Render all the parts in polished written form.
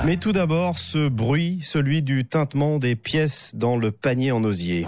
Mais tout d'abord, ce bruit, celui du tintement des pièces dans le panier en osier.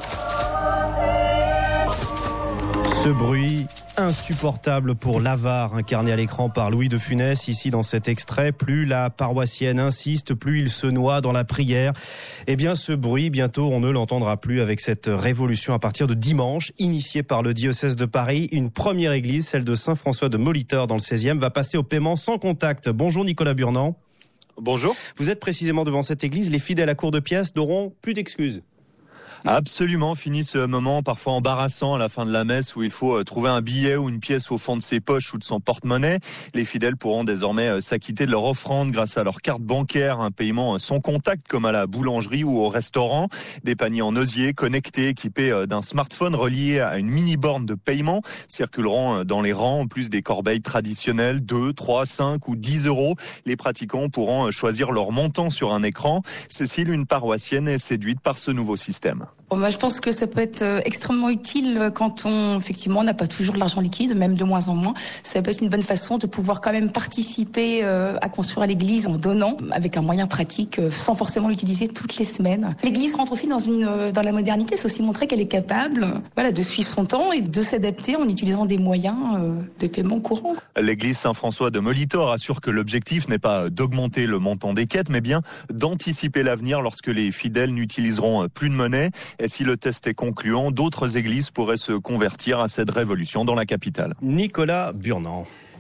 Ce bruit insupportable pour l'avare incarné à l'écran par Louis de Funès. Ici dans cet extrait, plus la paroissienne insiste, plus il se noie dans la prière. Eh bien ce bruit, bientôt on ne l'entendra plus avec cette révolution à partir de dimanche, initiée par le diocèse de Paris. Une première église, celle de Saint-François de Molitor dans le 16e, va passer au paiement sans contact. Bonjour Nicolas Burnand. Bonjour. Vous êtes précisément devant cette église. Les fidèles à court de pièces n'auront plus d'excuses. Absolument, fini ce moment parfois embarrassant à la fin de la messe où il faut trouver un billet ou une pièce au fond de ses poches ou de son porte-monnaie. Les fidèles pourront désormais s'acquitter de leur offrande grâce à leur carte bancaire, un paiement sans contact comme à la boulangerie ou au restaurant. Des paniers en osier connectés, équipés d'un smartphone relié à une mini-borne de paiement circuleront dans les rangs en plus des corbeilles traditionnelles, 2, 3, 5 ou 10 euros. Les pratiquants pourront choisir leur montant sur un écran. Cécile, une paroissienne, est séduite par ce nouveau système. Bon, je pense que ça peut être extrêmement utile quand effectivement, n'a pas toujours de l'argent liquide, même de moins en moins. Ça peut être une bonne façon de pouvoir quand même participer à construire l'église en donnant, avec un moyen pratique, sans forcément l'utiliser toutes les semaines. L'église rentre aussi dans la modernité, c'est aussi montrer qu'elle est capable, de suivre son temps et de s'adapter en utilisant des moyens de paiement courants. L'église Saint-François de Molitor assure que l'objectif n'est pas d'augmenter le montant des quêtes, mais bien d'anticiper l'avenir lorsque les fidèles n'utiliseront plus de monnaie. Et si le test est concluant, d'autres églises pourraient se convertir à cette révolution dans la capitale. Nicolas Burnand.